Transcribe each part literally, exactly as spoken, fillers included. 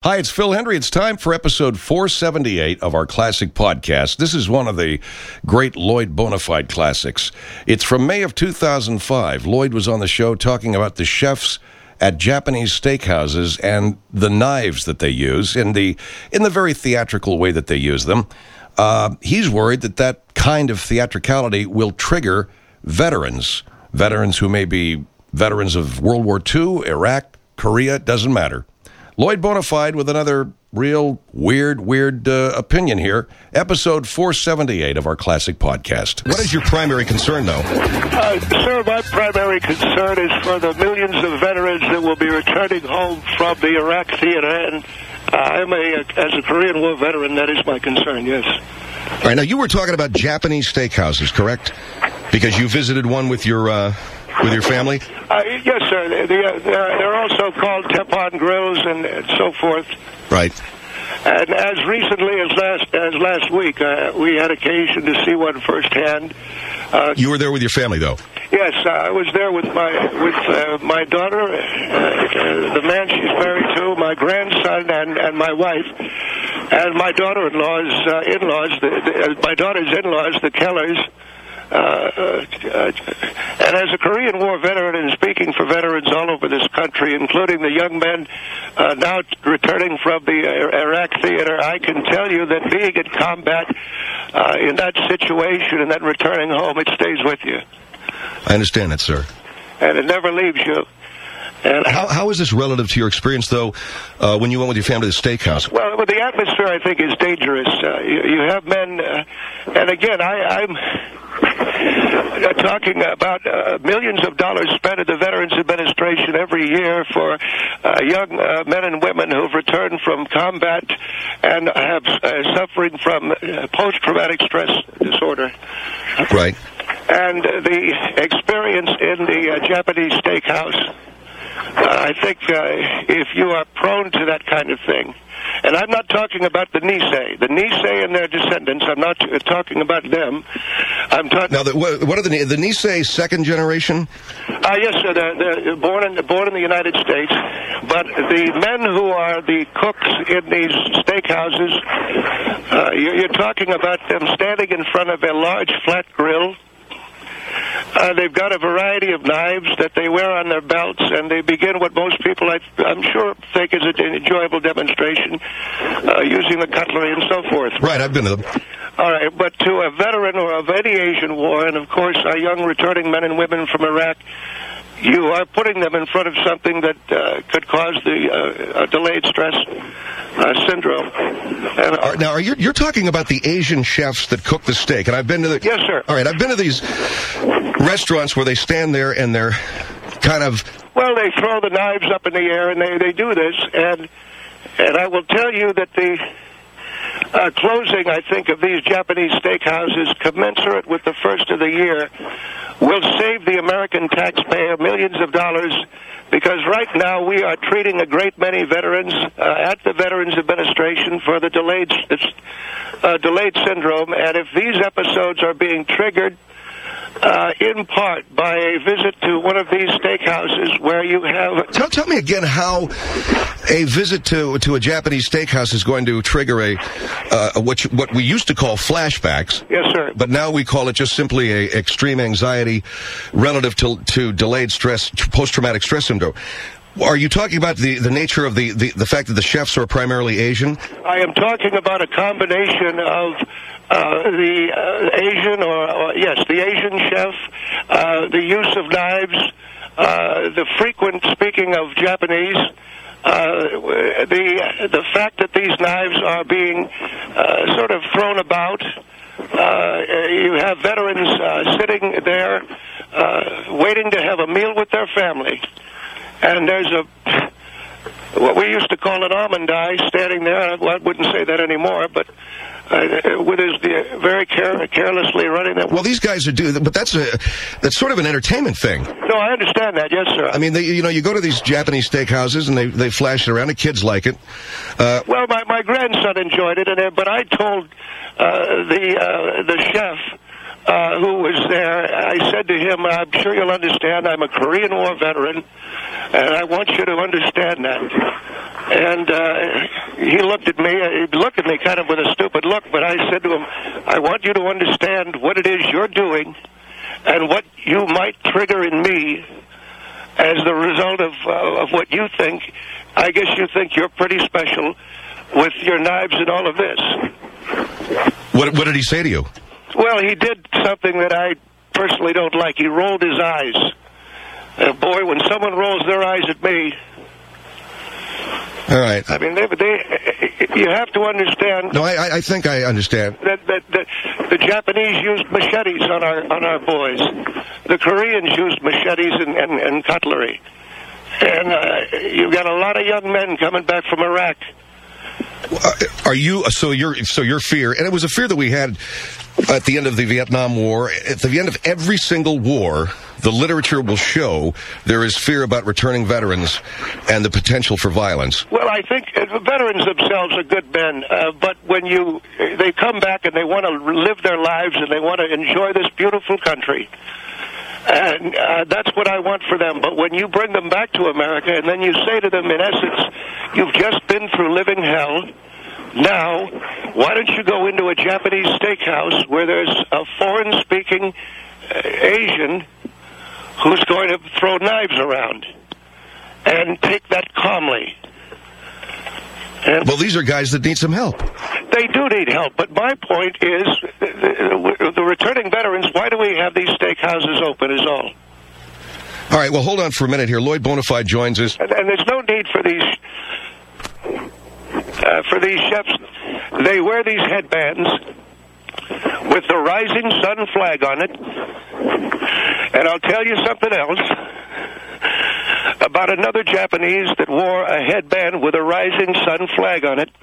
Hi, it's Phil Hendry. It's time for episode four seventy-eight of our classic podcast. This is one of the great Lloyd Bonafide classics. It's from May of two thousand five. Lloyd was on the show talking about the chefs at Japanese steakhouses and the knives that they use in the in the very theatrical way that they use them. Uh, he's worried that that kind of theatricality will trigger veterans, veterans who may be veterans of World War Two, Iraq, Korea, doesn't matter. Lloyd Bonafide with another real weird, weird uh, opinion here. Episode four seventy-eight of our classic podcast. What is your primary concern, though? Uh, sir, my primary concern is for the millions of veterans that will be returning home from the Iraq theater. And uh, I'm a, as a Korean War veteran, that is my concern, yes. All right, now you were talking about Japanese steakhouses, correct? Because you visited one with your... Uh With your family? Uh, yes, sir. They, they, uh, they're also called Teppan grills and, and so forth. Right. And as recently as last as last week, uh, we had occasion to see one firsthand. Uh, you were there with your family, though? Yes, uh, I was there with my with uh, my daughter, uh, uh, the man she's married to, my grandson, and, and my wife, and my daughter-in-law's uh, in-laws. The, the, uh, my daughter's in-laws, the Kellers. Uh, uh, uh, and as a Korean War veteran and speaking for veterans all over this country, including the young men uh, now returning from the Iraq theater, I can tell you that being in combat uh, in that situation and then returning home, it stays with you. I understand that, sir. And it never leaves you. And how, how is this relative to your experience, though, uh, when you went with your family to the steakhouse? Well, well the atmosphere, I think, is dangerous. Uh, you, you have men, uh, and again, I, I'm uh, talking about uh, millions of dollars spent at the Veterans Administration every year for uh, young uh, men and women who've returned from combat and have uh, suffering from uh, post-traumatic stress disorder. Right. And uh, the experience in the uh, Japanese steakhouse. Uh, I think uh, if you are prone to that kind of thing, and I'm not talking about the Nisei, the Nisei and their descendants, I'm not uh, talking about them. I'm talking... Now, the, what are the, the Nisei second generation? Uh, yes, sir, they're, they're born, in, born in the United States, but the men who are the cooks in these steakhouses, uh, you're, you're talking about them standing in front of a large flat grill. Uh, they've got a variety of knives that they wear on their belts, and they begin what most people, I, I'm sure, think is an enjoyable demonstration, uh, using the cutlery and so forth. Right, I've been to them. All right, but to a veteran or of any Asian war, and of course our young returning men and women from Iraq, you are putting them in front of something that uh, could cause the uh, uh, delayed stress uh, syndrome. And, uh, now, are you, you're talking about the Asian chefs that cook the steak, and I've been to the... Yes, sir. All right, I've been to these restaurants where they stand there and they're kind of... Well, they throw the knives up in the air, and they, they do this, and and I will tell you that the uh, closing, I think, of these Japanese steakhouses, commensurate with the first of the year, will save the American taxpayer millions of dollars, because right now we are treating a great many veterans uh, at the Veterans Administration for the delayed uh, delayed syndrome, and if these episodes are being triggered uh, in part by a visit to one of these steakhouses where you have... Tell, tell me again how a visit to to a Japanese steakhouse is going to trigger a uh, what you, what we used to call flashbacks. Yes, sir. But now we call it just simply a extreme anxiety relative to to delayed stress, post-traumatic stress syndrome. Are you talking about the, the nature of the, the, the fact that the chefs are primarily Asian? I am talking about a combination of uh, the uh, Asian, or, or, yes, the Asian chef, uh, the use of knives, uh, the frequent speaking of Japanese, uh, the, the fact that these knives are being uh, sort of thrown about. Uh, you have veterans uh, sitting there uh, waiting to have a meal with their family. And there's a, what we used to call an almond eye standing there. Well, I wouldn't say that anymore, but uh, with his the, very care, carelessly running that. Well, these guys are do, but that's a that's sort of an entertainment thing. No, I understand that. Yes, sir. I mean, they, you know, you go to these Japanese steakhouses and they they flash it around. The kids like it. Uh, well, my my grandson enjoyed it, and but I told uh, the uh, the chef. Uh, who was there, I said to him, I'm sure you'll understand, I'm a Korean War veteran, and I want you to understand that. And uh, he looked at me, he looked at me kind of with a stupid look, but I said to him, I want you to understand what it is you're doing and what you might trigger in me as the result of, uh, of what you think. I guess you think you're pretty special with your knives and all of this. What, what did he say to you? Well, he did something that I personally don't like. He rolled his eyes. Uh, boy, when someone rolls their eyes at me... All right. I mean, they, they, you have to understand... No, I, I think I understand. That, that, that the Japanese used machetes on our on our boys. The Koreans used machetes and, and, and cutlery. And uh, you've got a lot of young men coming back from Iraq. Uh, are you so your so your fear, and it was a fear that we had at the end of the Vietnam War. At the end of every single war, the literature will show there is fear about returning veterans and the potential for violence. Well, I think uh, veterans themselves are good men, uh, but when you they come back and they want to live their lives and they want to enjoy this beautiful country. And uh, that's what I want for them. But when you bring them back to America and then you say to them, in essence, you've just been through living hell. Now, why don't you go into a Japanese steakhouse where there's a foreign-speaking uh, Asian who's going to throw knives around and take that calmly. And well, these are guys that need some help. They do need help, but my point is, the, the returning veterans, why do we have these steakhouses open is all. All right, well, hold on for a minute here. Lloyd Bonafide joins us. And, and there's no need for these, uh, for these chefs. They wear these headbands with the rising sun flag on it. And I'll tell you something else about another Japanese that wore a headband with a rising sun flag on it.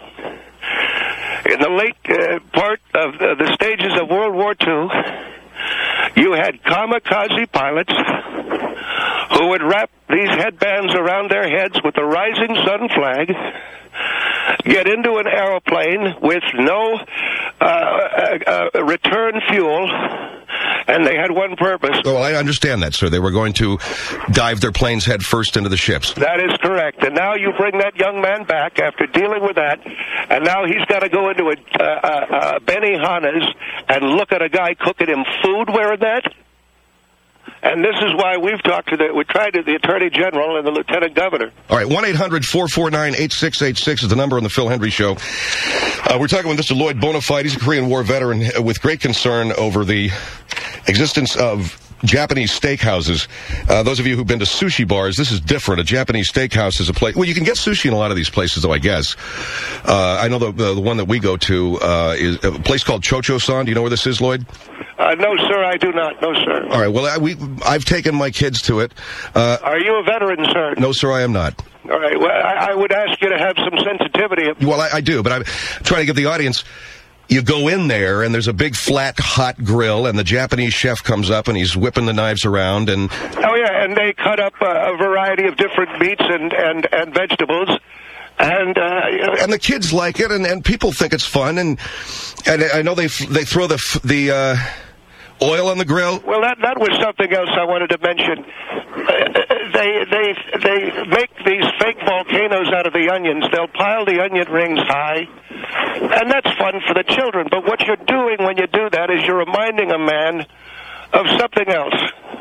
In the late uh, part of the, the stages of World War Two, you had kamikaze pilots who would wrap these headbands around their heads with the rising sun flag, get into an aeroplane with no uh, uh, uh, return fuel, and they had one purpose. Oh, I understand that, sir. They were going to dive their planes head first into the ships. That is correct. And now you bring that young man back after dealing with that, and now he's got to go into a uh, uh, Benihana's and look at a guy cooking him food wearing that? And this is why we've talked to the, we tried to the Attorney General and the Lieutenant Governor. All right, one eight hundred four four nine eight six eight six is the number on the Phil Hendry Show. Uh, we're talking with Mister Lloyd Bonafide. He's a Korean War veteran with great concern over the existence of Japanese steakhouses. Uh, those of you who've been to sushi bars, this is different. A Japanese steakhouse is a place... Well, you can get sushi in a lot of these places, though, I guess. Uh, I know the, the the one that we go to uh, is a place called Chocho-san. Do you know where this is, Lloyd? Uh, no, sir, I do not. No, sir. All right, well, I, we, I've taken my kids to it. Uh, Are you a veteran, sir? No, sir, I am not. All right, well, I, I would ask you to have some sensitivity. Well, I, I do, but I'm trying to give the audience... You go in there, and there's a big, flat, hot grill, and the Japanese chef comes up, and he's whipping the knives around, and... Oh, yeah, and they cut up a, a variety of different meats and, and, and vegetables, and... Uh, and the kids like it, and, and people think it's fun, and and I know they they throw the the uh, oil on the grill. Well, that that was something else I wanted to mention. Uh, they they they make these fake volcanoes out of the onions. They'll pile the onion rings high, and that's fun for the children. But what you're doing when you do that is you're reminding a man of something else.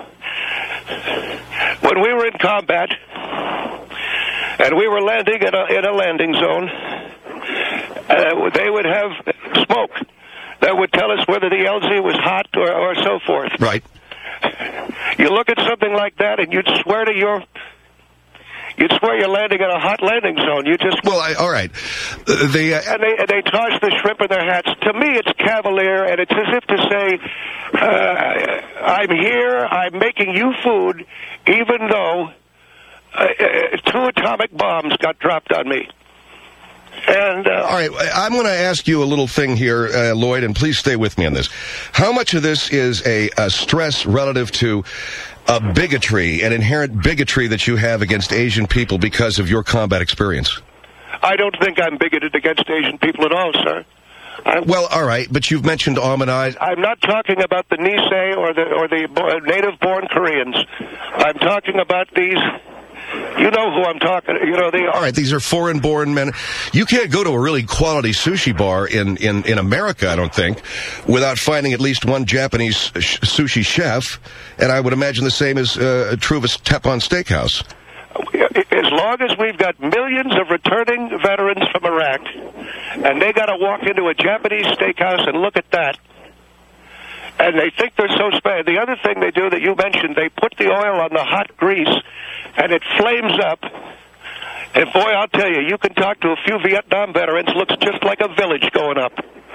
When we were in combat, and we were landing in a, in a landing zone, uh, they would have smoke that would tell us whether the L Z was hot or, or so forth. Right. You look at something like that, and you'd swear to your... You'd swear you're landing in a hot landing zone. You just... Well, I, all right. Uh, they, uh, and they and they toss the shrimp in their hats. To me, it's cavalier, and it's as if to say, uh, I'm here, I'm making you food, even though uh, uh, two atomic bombs got dropped on me. And uh, all right, I'm going to ask you a little thing here, uh, Lloyd, and please stay with me on this. How much of this is a, a stress relative to a bigotry, an inherent bigotry that you have against Asian people because of your combat experience? I don't think I'm bigoted against Asian people at all, sir. I'm, well, all right, but you've mentioned Ahmadiyed. I'm not talking about the Nisei or the or the native-born Koreans. I'm talking about these You know who I'm talking. You know they. Are. All right, these are foreign-born men. You can't go to a really quality sushi bar in, in, in America, I don't think, without finding at least one Japanese sh- sushi chef. And I would imagine the same is uh, true of a Teppan Steakhouse. As long as we've got millions of returning veterans from Iraq, and they got to walk into a Japanese steakhouse and look at that, and they think they're so special. The other thing they do that you mentioned, they put the oil on the hot grease, and it flames up. And boy, I'll tell you, you can talk to a few Vietnam veterans, looks just like a village going up.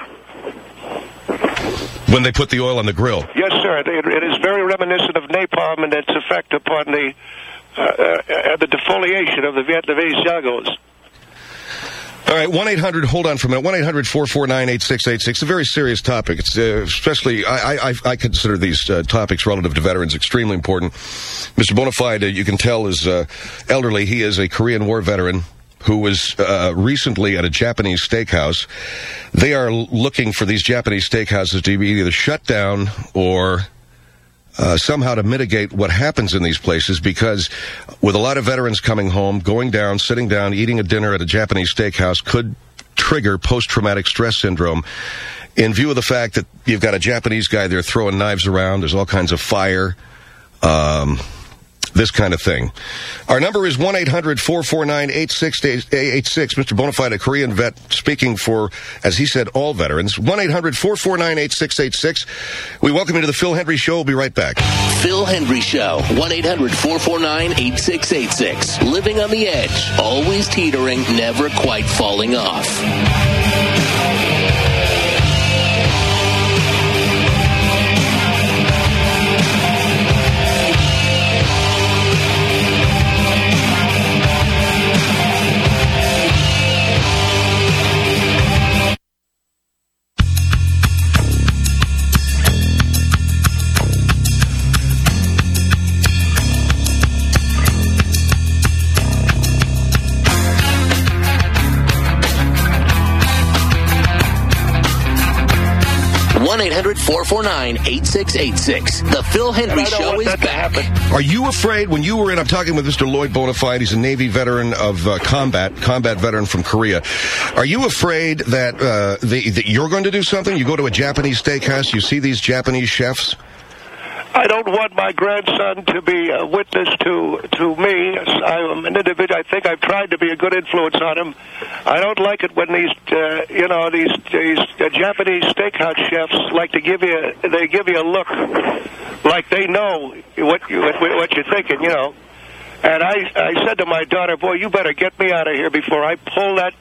When they put the oil on the grill? Yes, sir. It, it is very reminiscent of napalm and its effect upon the uh, uh, the defoliation of the Vietnamese jagos. All right, one eight hundred, hold on for a minute, one eight hundred, four four nine, eight six eight six. It's a very serious topic. It's uh, especially, I, I, I consider these uh, topics relative to veterans extremely important. Mister Bonafide, uh, you can tell, is uh, elderly. He is a Korean War veteran who was uh, recently at a Japanese steakhouse. They are looking for these Japanese steakhouses to be either shut down or uh, somehow to mitigate what happens in these places, because with a lot of veterans coming home, going down, sitting down, eating a dinner at a Japanese steakhouse could trigger post-traumatic stress syndrome. In view of the fact that you've got a Japanese guy there throwing knives around, there's all kinds of fire, um, this kind of thing. Our number is one eight hundred, four four nine, eight six eight six. Mister Bonafide, a Korean vet, speaking for, as he said, all veterans. one eight hundred, four four nine, eight six eight six. We welcome you to the Phil Hendry Show. We'll be right back. Phil Hendry Show. one eight hundred, four four nine, eight six eight six. Living on the edge. Always teetering, never quite falling off. one eight hundred, four four nine, eight six eight six. The Phil Hendry Show is back. Are you afraid, when you were in, I'm talking with Mister Lloyd Bonafide, he's a Navy veteran of uh, combat, combat veteran from Korea. Are you afraid that, uh, the, that you're going to do something? You go to a Japanese steakhouse, you see these Japanese chefs? I don't want my grandson to be a witness to to me. I'm an individual. I think I've tried to be a good influence on him. I don't like it when these, uh, you know, these these uh, Japanese steakhouse chefs like to give you they give you a look like they know what you what, what you're thinking, you know. And I I said to my daughter, boy, you better get me out of here before I pull that.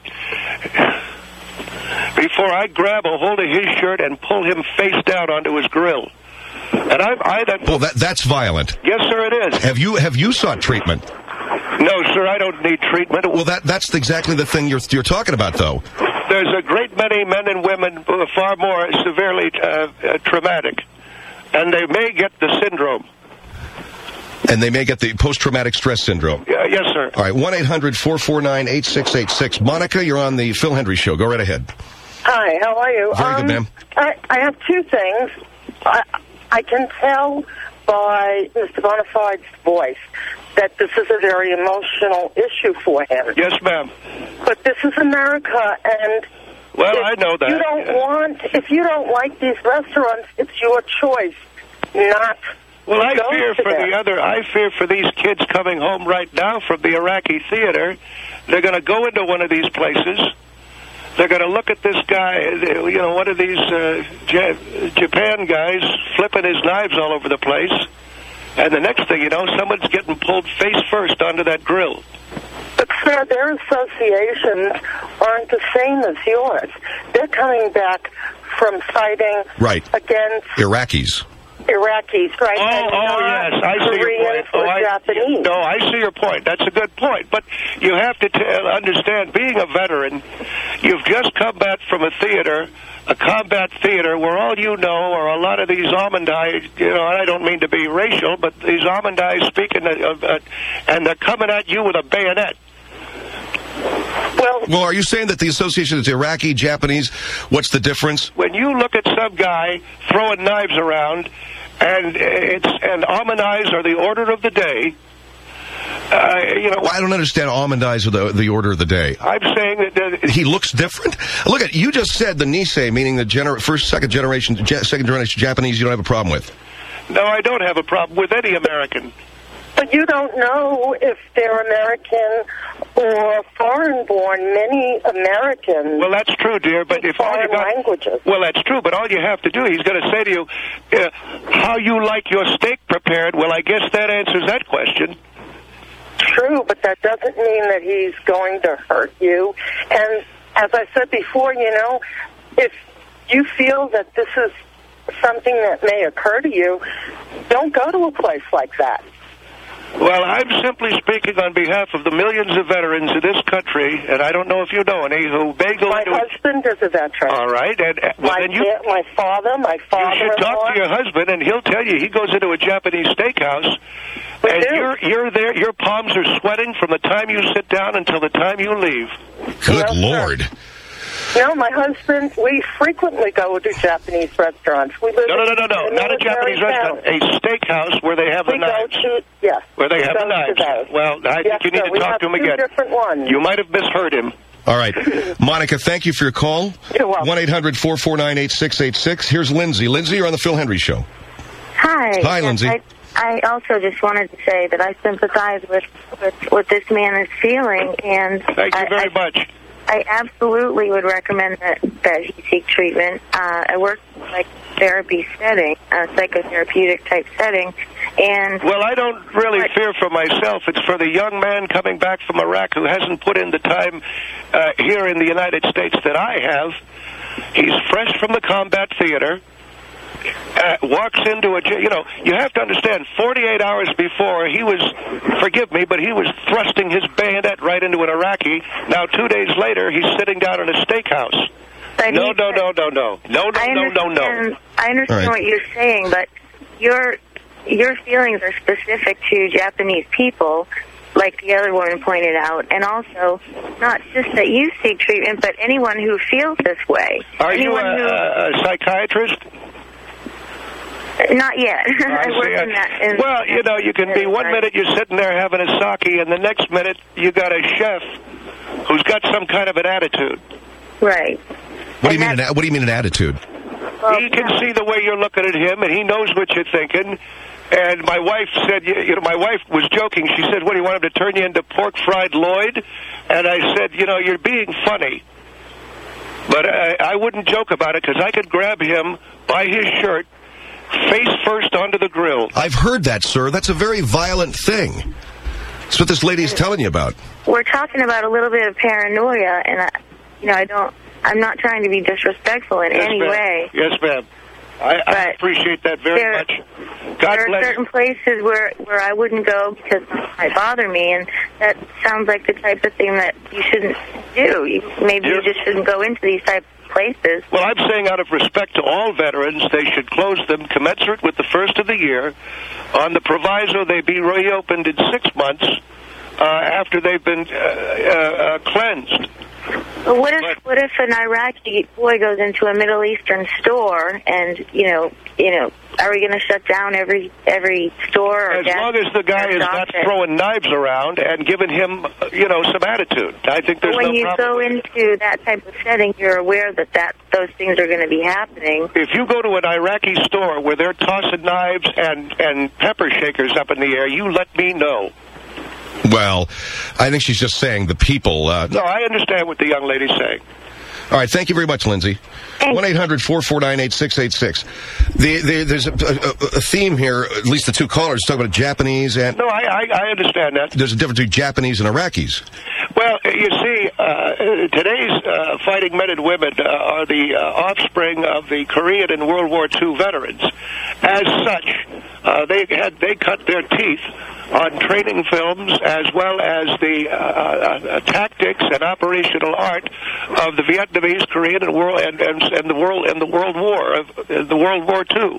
Before I grab a hold of his shirt and pull him face down onto his grill. And I, I that, well, that that's violent. Yes, sir, it is. Have you have you sought treatment? No, sir, I don't need treatment. Well, that that's exactly the thing you're you're talking about, though. There's a great many men and women who are far more severely uh, uh, traumatic, and they may get the syndrome. And they may get the post-traumatic stress syndrome. Uh, yes, sir. All right, one eight hundred, four four nine, eight six eight six. Monica, you're on the Phil Hendry Show. Go right ahead. Hi, how are you? Very um, good, ma'am. I, I have two things. I, I can tell by Mister Bonafide's voice that this is a very emotional issue for him. Yes, ma'am. But this is America, and well, I know that. You don't yeah. want, if you don't like these restaurants, it's your choice, not. Well, I go fear to for them. the other. I fear for these kids coming home right now from the Iraqi theater. They're going to go into one of these places. They're going to look at this guy, you know, one of these uh, J- Japan guys flipping his knives all over the place. And the next thing you know, someone's getting pulled face first onto that grill. But, sir, their associations aren't the same as yours. They're coming back from fighting right. against Iraqis. Iraqis, right? Oh, and oh not yes, I see your Koreans point. Oh, or I, Japanese. no, I see your point. That's a good point. But you have to t- understand, being a veteran, you've just come back from a theater, a combat theater, where all you know are a lot of these Almondai, you know, I don't mean to be racial, but these Almondai speaking, uh, uh, and they're coming at you with a bayonet. Well, well, are you saying that the association is Iraqi, Japanese? What's the difference? When you look at some guy throwing knives around, and it's and Almondais are the order of the day, Uh, you know, Well, I don't understand almond eyes are the, the order of the day. I'm saying that uh, He looks different. Look at you just said the Nisei, meaning the gener- first, second generation, ja- second generation Japanese. You don't have a problem with. no, I don't have a problem with any American. But you don't know if they're American or foreign-born. Many Americans. Well, that's true, dear. But speak if all you foreign got, languages. well, that's true. But all you have to do, he's going to say to you, uh, "How you like your steak prepared?" Well, I guess that answers that question. True, but that doesn't mean that he's going to hurt you. And as I said before, you know, if you feel that this is something that may occur to you, don't go to a place like that. Well, I'm simply speaking on behalf of the millions of veterans in this country, and I don't know if you know any who may go My into it. husband is a veteran. All right, and uh, well, My, then you, pa- my father, my you father. should talk to your husband, and he'll tell you he goes into a Japanese steakhouse, We and do. you're you're there. Your palms are sweating from the time you sit down until the time you leave. Good Yes, sir. Lord. No, my husband, we frequently go to Japanese restaurants. We live No, no, no, no, in no, a not a military Japanese restaurant, town. a steakhouse where they have the We go knives. to, yes. Where they we have go the knives. To those. Well, I yes, think you need sir. to we talk have to him two again. different ones. You might have misheard him. All right. Monica, thank you for your call. You're welcome. one eight hundred four four nine eight six eight six. Here's Lindsay. Lindsay, you're on the Phil Henry Show. Hi. Hi, Lindsay. I, I also just wanted to say that I sympathize with, with what this man is feeling, and Thank you I, very I, much. I absolutely would recommend that, that he seek treatment. Uh, I work in a psychotherapy setting, a psychotherapeutic type setting, and Well, I don't really But- fear for myself. It's for the young man coming back from Iraq who hasn't put in the time uh, here in the United States that I have. He's fresh from the combat theater. Uh, walks into a, j- you know, you have to understand, forty-eight hours before, he was, forgive me, but he was thrusting his bayonet right into an Iraqi. Now, two days later, he's sitting down in a steakhouse. but No, he- no, no, no, no. No, no, I no, no, no. understand, I understand All right. what you're saying, but your your feelings are specific to Japanese people, like the other woman pointed out, and also not just that you seek treatment, but anyone who feels this way. Are you anyone a, who, a, a psychiatrist? Not yet. I, I work see. in that. In, Well, you know, you can be one minute you're sitting there having a sake, and the next minute you got a chef who's got some kind of an attitude. Right. What do you And mean? An, what do you mean an attitude? Well, He can no. see the way you're looking at him, and he knows what you're thinking. And my wife said, you you know, my wife was joking. She said, "What do you want him to turn you into pork fried Lloyd?" And I said, "You know, you're being funny." But I, I wouldn't joke about it because I could grab him by his shirt, face first onto the grill. I've heard that, sir. That's a very violent thing. That's what this lady's telling you about. We're talking about a little bit of paranoia, and I, you know, I don't. I'm not trying to be disrespectful in Yes, any ma'am. way. Yes, ma'am. I, I But appreciate that very there- much. God There are bless. certain places where where I wouldn't go because it might bother me, and that sounds like the type of thing that you shouldn't do. You, maybe Yeah. you just shouldn't go into these type of places. Well, I'm saying out of respect to all veterans, they should close them commensurate with the first of the year on the proviso they be reopened in six months uh, after they've been uh, uh, uh, cleansed. But what if But- what if an Iraqi boy goes into a Middle Eastern store and you know you know are we going to shut down every every store? Or As gas- long as the guy is stop not it? throwing knives around and giving him, uh, you know, some attitude. I think there's when no you problem. go with it. into that type of setting, you're aware that, that those things are going to be happening. If you go to an Iraqi store where they're tossing knives and, and pepper shakers up in the air, you let me know. Well, I think she's just saying the people. Uh, No, I understand what the young lady's saying. All right, thank you very much, Lindsay. Thanks. one eight hundred four four nine eight six eight six. The, the, there's a, a, a theme here, at least the two callers talk about Japanese, and No, I, I, I understand that. there's a difference between Japanese and Iraqis. Well, you see, uh, today's uh, fighting men and women uh, are the uh, offspring of the Korean and World War Two veterans. As such, uh, they had they cut their teeth on training films as well as the uh, uh, tactics and operational art of the Vietnamese, Korean, and world and, and, and the world and the World War of uh, the World War Two.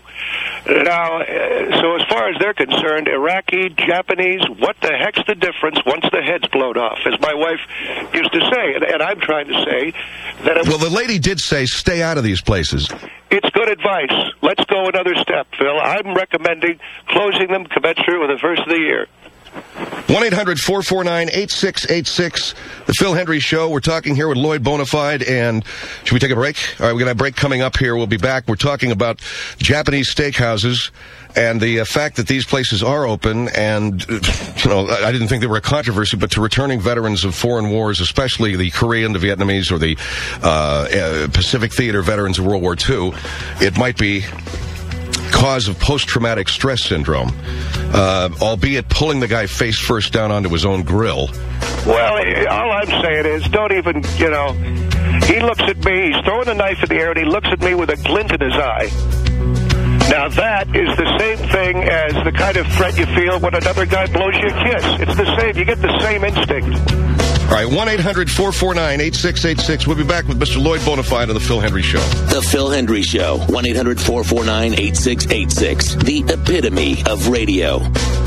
Now, uh, so as far as they're concerned, Iraqi, Japanese, what the heck's the difference once the head's blown off? As my wife used to say, and, and I'm trying to say that it, Well, the lady did say stay out of these places. it's good advice. Let's go another step, Phil. I'm recommending closing them commensurate with the first of the year. one eight hundred four four nine eight six eight six, The Phil Hendrie Show. We're talking here with Lloyd Bonafide, and should we take a break? All right, we're going to have a break coming up here. We'll be back. We're talking about Japanese steakhouses and the uh, fact that these places are open, and, uh, you know, I didn't think they were a controversy, but to returning veterans of foreign wars, especially the Korean, the Vietnamese, or the uh, uh, Pacific Theater veterans of World War Two, it might be cause of post-traumatic stress syndrome, uh, albeit pulling the guy face first down onto his own grill. Well, all I'm saying is don't even, you know, he looks at me, he's throwing a knife in the air, and he looks at me with a glint in his eye. Now, that is the same thing as the kind of threat you feel when another guy blows you a kiss. It's the same. You get the same instinct. All right, one eight hundred four four nine eight six eight six. We'll be back with Mister Lloyd Bonafide on The Phil Hendrie Show. The Phil Hendrie Show, one eight hundred four four nine eight six eight six. The epitome of radio.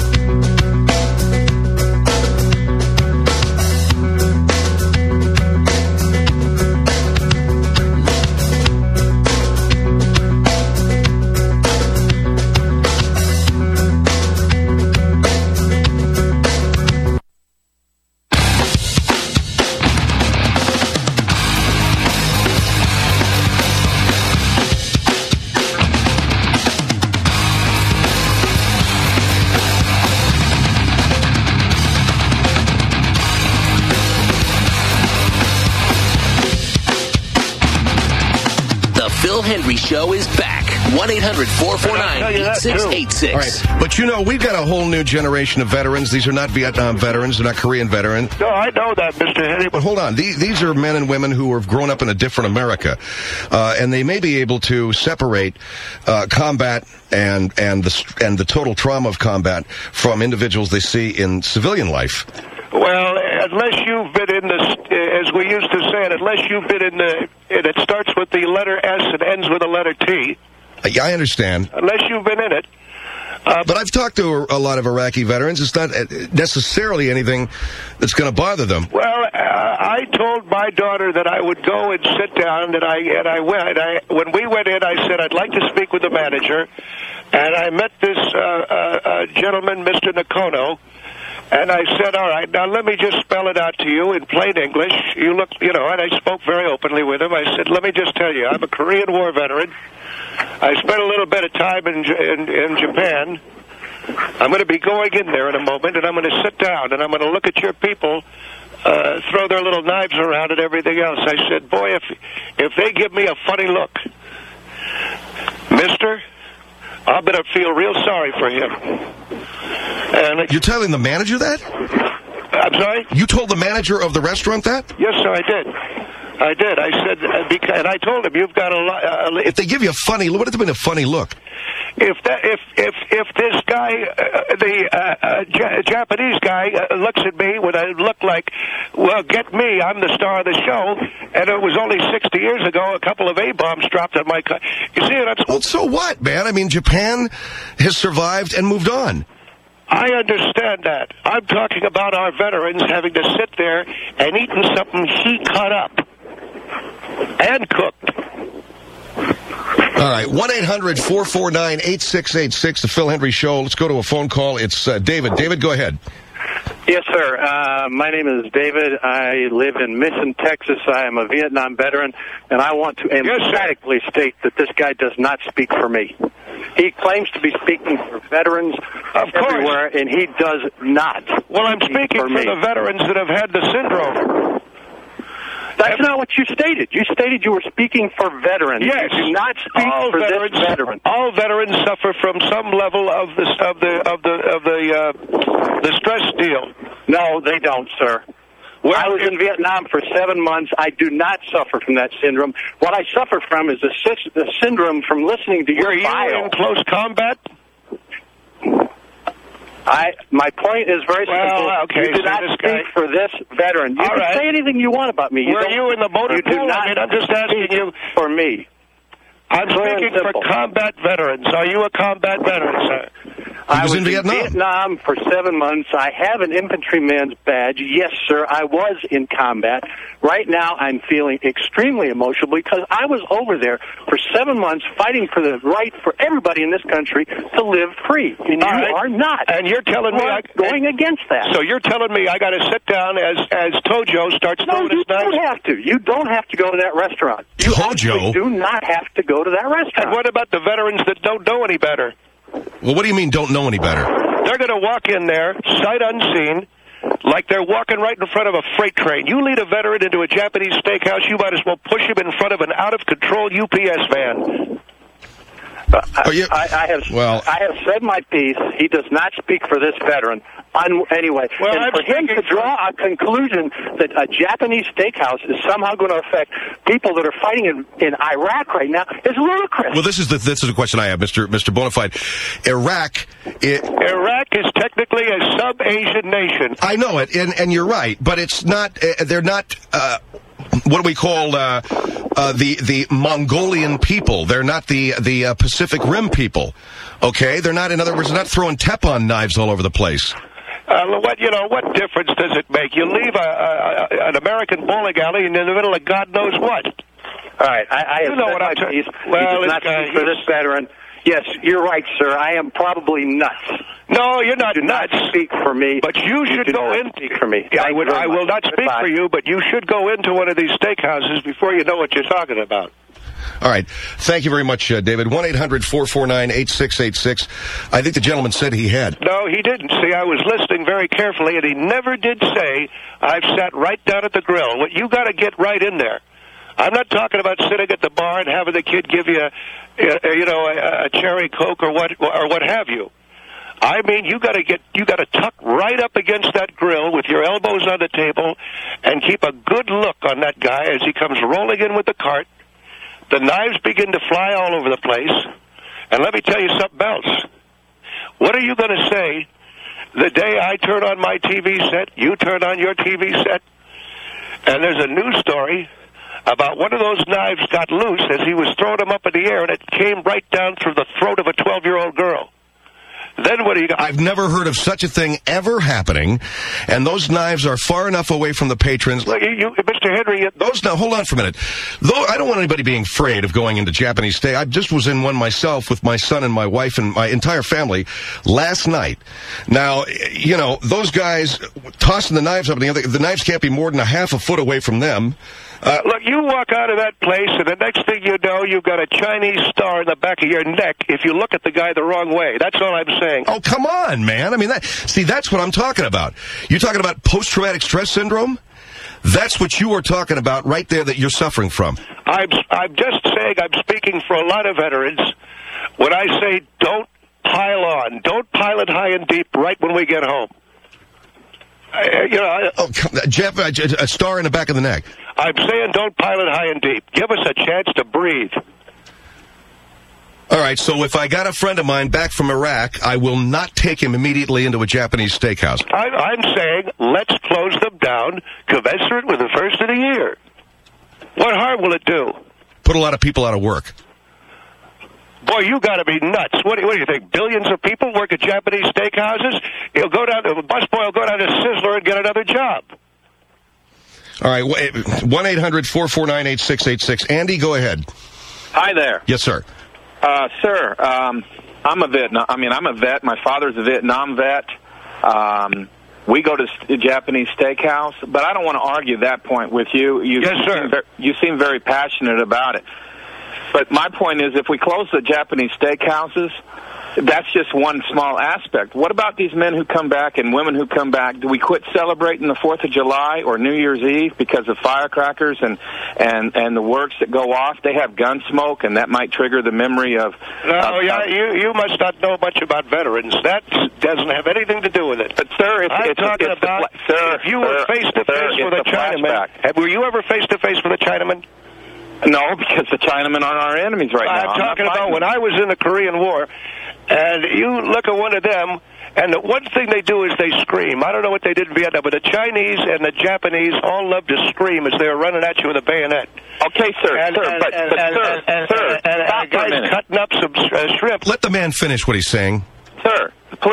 Phil Hendrie Show is back. one eight hundred four four nine eight six eight six. All right. But you know, we've got a whole new generation of veterans. These are not Vietnam veterans. They're not Korean veterans. No, I know that, Mister Hendrie. But hold on. These, these are men and women who have grown up in a different America. Uh, and they may be able to separate uh, combat and, and, the, and the total trauma of combat from individuals they see in civilian life. Well, unless you've been in the, as we used to say it, unless you've been in the, and it starts with the letter S and ends with the letter T. Yeah, I understand. Unless you've been in it. Uh, but I've talked to a lot of Iraqi veterans. It's not necessarily anything that's going to bother them. Well, uh, I told my daughter that I would go and sit down, and I and I went. I, when we went in, I said I'd like to speak with the manager, and I met this uh, uh, uh, gentleman, Mister Nakono. And I said, all right, now let me just spell it out to you in plain English. You look, you know, and I spoke very openly with him. I said, let me just tell you, I'm a Korean War veteran. I spent a little bit of time in, in, in Japan. I'm going to be going in there in a moment, and I'm going to sit down, and I'm going to look at your people uh, throw their little knives around and everything else. I said, boy, if if they give me a funny look, mister, I'm going to feel real sorry for him. And you're telling the manager that? I'm sorry? You told the manager of the restaurant that? Yes, sir, I did. I did. I said, uh, because, and I told him, you've got a lot. Uh, if they give you a funny look, what would have been a funny look? If that, if if if this guy, uh, the uh, uh, J- Japanese guy, uh, looks at me with a look like, well, get me, I'm the star of the show, and it was only sixty years ago, a couple of A-bombs dropped on my car. You see, that's... Well, so what, man? I mean, Japan has survived and moved on. I understand that. I'm talking about our veterans having to sit there and eating something he cut up and cooked. All right, one eight hundred four four nine eight six eight six, The Phil Hendrie Show. Let's go to a phone call. It's uh, David. David, go ahead. Yes, sir. Uh, my name is David. I live in Mission, Texas. I am a Vietnam veteran, and I want to emphatically state that this guy does not speak for me. He claims to be speaking for veterans of everywhere, course. and he does not. Well, I'm speaking for, for the veterans that have had the syndrome. That's not what you stated. You stated you were speaking for veterans. Yes. You do not speak all for veterans, this veteran. All veterans suffer from some level of the of the of the of the uh, the stress deal. No, they don't, sir. Well, I was in Vietnam for seven months. I do not suffer from that syndrome. What I suffer from is the, the syndrome from listening to your Were you bio. in close combat? I, my point is very well, simple. Okay, you do so not this speak guy... for this veteran. You All can right. say anything you want about me. You Were you in the motor you pool? do not I mean, I'm just asking you. For me. I'm Clear speaking for combat veterans. Are you a combat veteran, sir? I was was in Vietnam. Vietnam for seven months. I have an infantryman's badge. Yes, sir, I was in combat. Right now, I'm feeling extremely emotional because I was over there for seven months fighting for the right for everybody in this country to live free. And you right. are not. And you're telling you me are I, going against that. So you're telling me I got to sit down as as Tojo starts No, throwing you his knives? don't have to. You don't have to go to that restaurant. You Tojo? actually do not have to go to that restaurant. And what about the veterans that don't know any better? Well, what do you mean don't know any better? They're going to walk in there, sight unseen, like they're walking right in front of a freight train. You lead a veteran into a Japanese steakhouse, you might as well push him in front of an out-of-control U P S van. Uh, Oh, you- I, I have well- I have said my piece. He does not speak for this veteran. Un- anyway, Well, and I'm for him to speaking draw a conclusion that a Japanese steakhouse is somehow going to affect people that are fighting in, in Iraq right now is ludicrous. Well, this is the this is the question I have, Mister Mister Bonafide. Iraq, it, Iraq is technically a sub-Asian nation. I know it, and and you're right, but it's not. Uh, they're not. Uh, what do we call uh, uh, the the Mongolian people? They're not the the uh, Pacific Rim people. Okay, they're not. In other words, they're not throwing Teflon knives all over the place. Uh, what you know? What difference does it make? You leave a, a, a, an American bowling alley in the middle of God knows what. All right, I, I have You know said what my I'm ta- piece. Well, he does this not guy, speak for this veteran. Yes, you're right, sir. I am probably nuts. No, you're not Do not nuts. speak for me. But you should do go not in. Speak for me. Yeah, I Thank would. you very I will much. not speak Goodbye. for you, but you should go into one of these steakhouses before you know what you're talking about. All right. Thank you very much, uh, David. one eight hundred four four nine eight six eight six. I think the gentleman said he had. No, he didn't. See, I was listening very carefully, and he never did say, I've sat right down at the grill. What you got to get right in there. I'm not talking about sitting at the bar and having the kid give you, a, a, you know, a, a cherry Coke or what, or what have you. I mean, you got to get, you got to tuck right up against that grill with your elbows on the table, and keep a good look on that guy as he comes rolling in with the cart. The knives begin to fly all over the place. And let me tell you something else. What are you going to say the day I turn on my T V set, you turn on your T V set, and there's a news story about one of those knives got loose as he was throwing them up in the air, and it came right down through the throat of a twelve-year-old girl. Then what do you got? I've never heard of such a thing ever happening, and those knives are far enough away from the patrons. Look, you, you, Mister Henry, you, Those now, hold on for a minute. Though I don't want anybody being afraid of going into Japanese steak. I just was in one myself with my son and my wife and my entire family last night. Now, you know, those guys tossing the knives up, and the other, the knives can't be more than a half a foot away from them. Uh, look, you walk out of that place, and the next thing you know, you've got a Chinese star in the back of your neck if you look at the guy the wrong way. That's all I'm saying. Oh, come on, man. I mean, that, see, that's what I'm talking about. You're talking about post-traumatic stress syndrome? That's what you are talking about right there that you're suffering from. I'm, I'm just saying I'm speaking for a lot of veterans when I say don't pile on. Don't pile it high and deep right when we get home. I, you know, I, Oh, come, Jeff, a, a star in the back of the neck. I'm saying don't pile it high and deep. Give us a chance to breathe. All right, so if I got a friend of mine back from Iraq, I will not take him immediately into a Japanese steakhouse. I, I'm saying let's close them down commensurate with the first of the year. What harm will it do? Put a lot of people out of work. Boy, you got to be nuts. What do, what do you think? Billions of people work at Japanese steakhouses? He'll go down to a busboy will go down to Sizzler and get another job. All right, one eight hundred four four nine eight six eight six. Andy, go ahead. Hi there. Yes, sir. Uh, sir, um, I'm a Vietnam. I mean, I'm a vet. My father's a Vietnam vet. Um, we go to a Japanese steakhouse, but I don't want to argue that point with you. You Yes, sir. Seem very, you seem very passionate about it. But my point is, if we close the Japanese steakhouses, that's just one small aspect. What about these men who come back and women who come back? Do we quit celebrating the fourth of July or New Year's Eve because of firecrackers and, and, and the works that go off? They have gun smoke, and that might trigger the memory of... No, of, yeah, of, you you must not know much about veterans. That doesn't have anything to do with it. But, sir, it's, I'm it's, talking it's about the, sir, if you were sir, face-to-face sir, with a it's the Chinaman. flashback. Have, were you ever face-to-face with a Chinaman? No, because the Chinamen are our enemies right I'm now. talking I'm about when I was in the Korean War, and you look at one of them, and the one thing they do is they scream. I don't know what they did in Vietnam, but the Chinese and the Japanese all love to scream as they're running at you with a bayonet. Okay, sir, And, sir, and, but, and, but and, sir, and, sir, and, and, stop and for a guys minute. cutting up some uh, shrimp. Let the man finish what he's saying. Sir,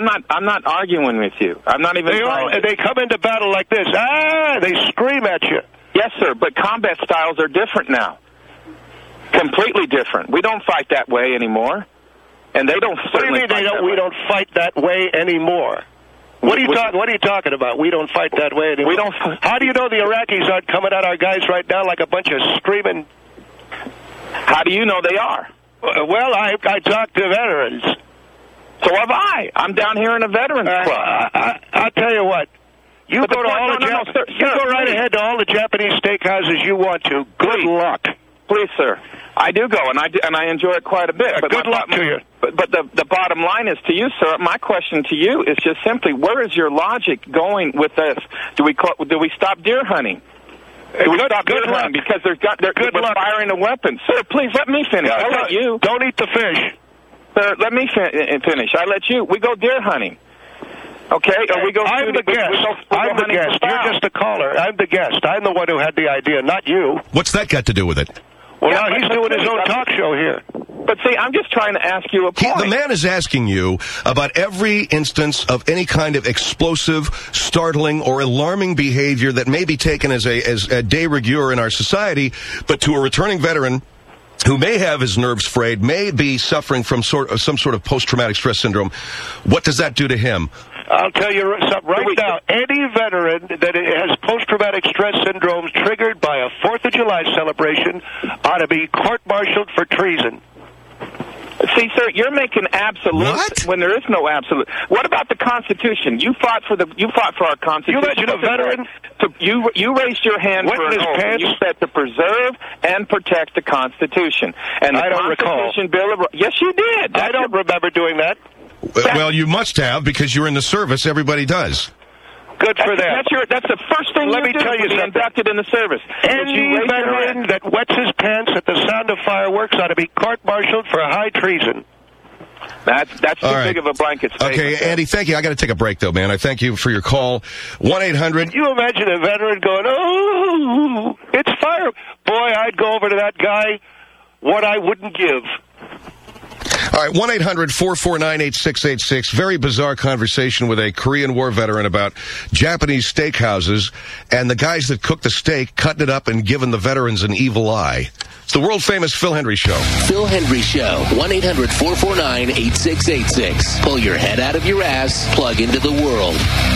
I'm not. I'm not arguing with you. I'm not even. They all trying to- they come into battle like this. Ah, they scream at you. Yes, sir. But combat styles are different now. Completely different. We don't fight that way anymore, and they don't. What do you mean they don't? We don't fight that way anymore. What are you talking? What are you talking about? We don't fight that way anymore. We don't. How do you know the Iraqis aren't coming at our guys right now like a bunch of screaming? How do you know they are? Well, I I talked to veterans. So have I. I'm down here in a veterans Uh, club. I, I, I'll tell you what. You But go the to point- all no, the no, Jap- no, sir, you sir, go right please. ahead to all the Japanese steakhouses you want to. Good Please. luck. Please, sir. I do go, and I do, and I enjoy it quite a bit. Uh, but good my, luck my, to you. But, but the the bottom line is to you, sir. My question to you is just simply: where is your logic going with this? Do we cl- do we stop deer hunting? Do we Good- stop good deer luck. hunting because there's got they're, Good we're luck. firing a weapon? Sir, please let me finish. I let you. Don't eat the fish. Sir, let me fin- finish. I let you. We go deer hunting. Okay, or we go. I'm shooting- the we- guest. we go- we go I'm the hunting for guest. You're fowl. just a caller. I'm the guest. I'm the one who had the idea, not you. What's that got to do with it? Well, Yeah, now but- he's but doing his please, own I'm- talk show here. But see, I'm just trying to ask you a He, point. the man is asking you about every instance of any kind of explosive, startling, or alarming behavior that may be taken as a as a de rigueur in our society, but to a returning veteran who may have his nerves frayed, may be suffering from sort of some sort of post-traumatic stress syndrome. What does that do to him? I'll tell you something right Wait. now. Any veteran that has post-traumatic stress syndromes triggered by a Fourth of July celebration ought to be court-martialed for treason. See, sir, you're making absolute What? when there is no absolute. What about the Constitution? You fought for the you fought for our Constitution. You mentioned a veteran? To, you you raised your hand Wet for in an his oath. pants? You said to preserve and protect the Constitution. And the I don't recall. Constitution Bill of Rights. Yes, you did. I don't remember doing that. Well, you must have, because you're in the service. Everybody does. Good for That's, them. that's your. That's the first thing Let you me do tell you to be something. inducted in the service. Is Any you raise your veteran hand. that wets his pants at the sound of fireworks ought to be court-martialed for high treason. That's that's too All right. big of a blanket statement. Okay, sir. Andy, thank you. I got to take a break, though, man. I thank you for your call. one eight hundred Can you imagine a veteran going, oh, it's fire. Boy, I'd go over to that guy what I wouldn't give. All right, one eight hundred four four nine eight six eight six. Very bizarre conversation with a Korean War veteran about Japanese steakhouses and the guys that cook the steak cutting it up and giving the veterans an evil eye. It's the world-famous Phil Hendry Show. Phil Hendry Show, one eight hundred four four nine eight six eight six. Pull your head out of your ass, plug into the world.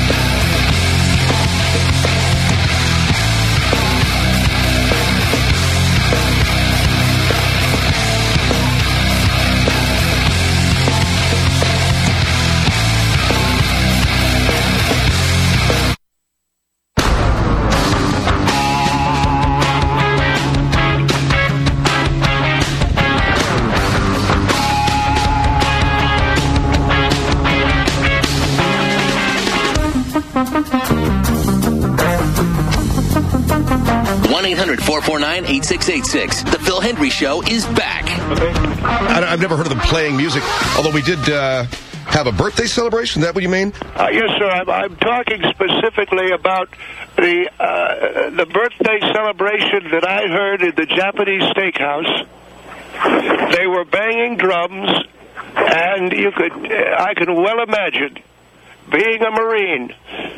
one eight hundred four four nine eight six eight six. The Phil Hendry Show is back. I, I've never heard of them playing music, although we did uh, have a birthday celebration. Is that what you mean? Uh, yes, sir. I'm, I'm talking specifically about the uh, the birthday celebration that I heard in the Japanese steakhouse. They were banging drums, and you could I can well imagine being a Marine.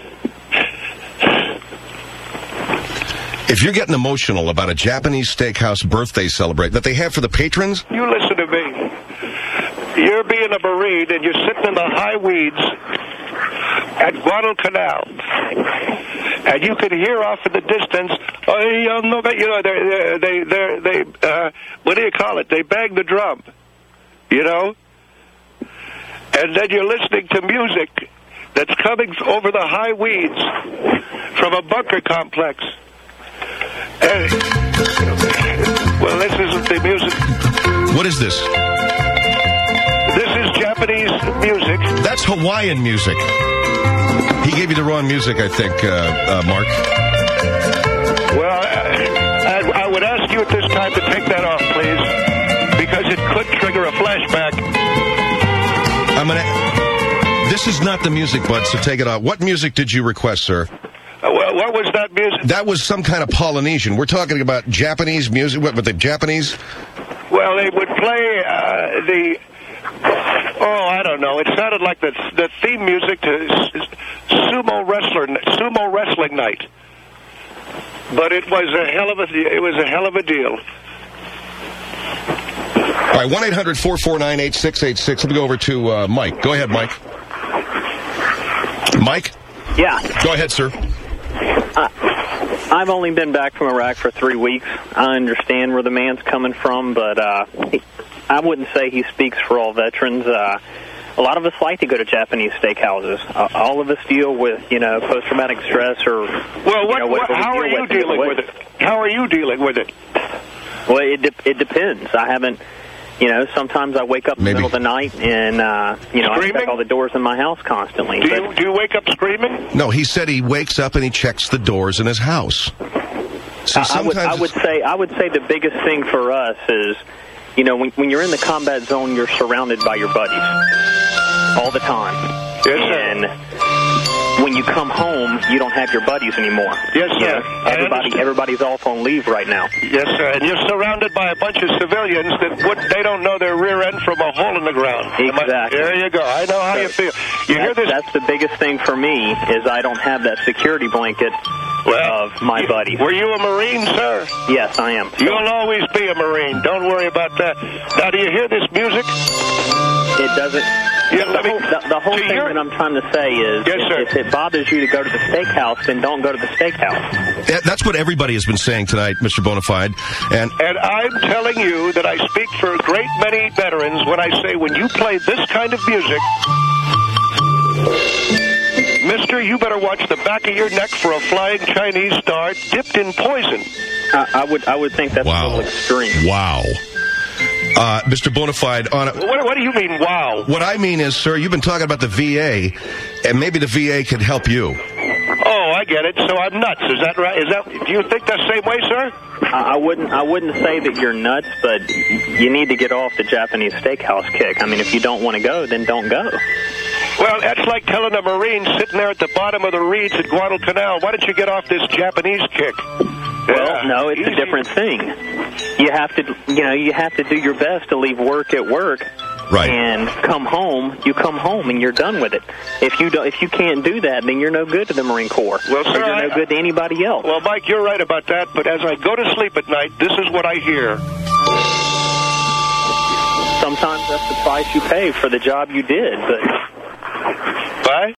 If you're getting emotional about a Japanese steakhouse birthday celebration that they have for the patrons, You listen to me. You're being a Marine, and you're sitting in the high weeds at Guadalcanal, and you can hear off in the distance. Oh, you know, they, they, they, they, uh, what do you call it? They bang the drum, you know, and then you're listening to music that's coming over the high weeds from a bunker complex. And, well, this isn't the music. what is this? This is Japanese music. That's Hawaiian music. He gave you the wrong music, I think, uh, uh, Mark. Well, I, I would ask you at this time to take that off, please, because it could trigger a flashback. I'm gonna. This is not the music, bud. So take it off. What music did you request, sir? Uh, well, what was that music? That was some kind of Polynesian. We're talking about Japanese music. What, with the Japanese? Well, they would play uh, the Oh, I don't know. It sounded like the the theme music to s- sumo wrestler sumo wrestling night. But it was a hell of a it was a hell of a deal. All right, one eight hundred four four nine eight six eight six. Let me go over to uh, Mike. Go ahead, Mike. Mike? Yeah. Go ahead, sir. Uh, I've only been back from Iraq for three weeks. I understand where the man's coming from, but uh, I wouldn't say he speaks for all veterans. Uh, a lot of us like to go to Japanese steakhouses. Uh, all of us deal with, you know, post-traumatic stress or... Well, what, you know, what, how are you dealing with it? How are you dealing with it? Well, it, de- it depends. I haven't... You know, sometimes I wake up in the middle of the night and, uh, you know, Screaming? I check all the doors in my house constantly. Do but you, do you wake up screaming? No, he said he wakes up and he checks the doors in his house. See, I, I would, I would say, I would say the biggest thing for us is, you know, when, when you're in the combat zone, you're surrounded by your buddies all the time. Yes, sir. And when you come home, you don't have your buddies anymore. Yes, sir. You know, everybody, everybody's off on leave right now. Yes, sir. And you're surrounded by a bunch of civilians that would, they don't know their rear end from a hole in the ground. Exactly. There you go. I know how so, you feel. You hear this? That's the biggest thing for me is I don't have that security blanket well, of my you, buddies. Were you a Marine, sir? Yes, I am. You'll always be a Marine. Don't worry about that. Now, do you hear this music? It doesn't. Yeah, the, whole, the, the whole thing that I'm trying to say is, yes, if, if it bothers you to go to the steakhouse, then don't go to the steakhouse. Yeah, that's what everybody has been saying tonight, Mister Bonafide. And and I'm telling you that I speak for a great many veterans when I say when you play this kind of music, mister, you better watch the back of your neck for a flying Chinese star dipped in poison. I, I would I would think that's wow. a little extreme. Wow. Uh, Mister Bonafide, on a, what, what do you mean, wow? What I mean is, sir, you've been talking about the V A, and maybe the V A could help you. Oh, I get it. So I'm nuts. Is that right? Is that? Do you think the same way, sir? I, I wouldn't. I wouldn't say that you're nuts, but you need to get off the Japanese steakhouse kick. I mean, if you don't want to go, then don't go. Well, that's like telling a Marine sitting there at the bottom of the reeds at Guadalcanal, why don't you get off this Japanese kick? Well, yeah, no, it's easy. a different thing. You have to, you know, you have to do your best to leave work at work, right? And come home. You come home and you're done with it. If you don't, if you can't do that, then you're no good to the Marine Corps. Well, sir, or you're no I, good to anybody else. Well, Mike, you're right about that. But as I go to sleep at night, this is what I hear. Sometimes that's the price you pay for the job you did, but. Bye.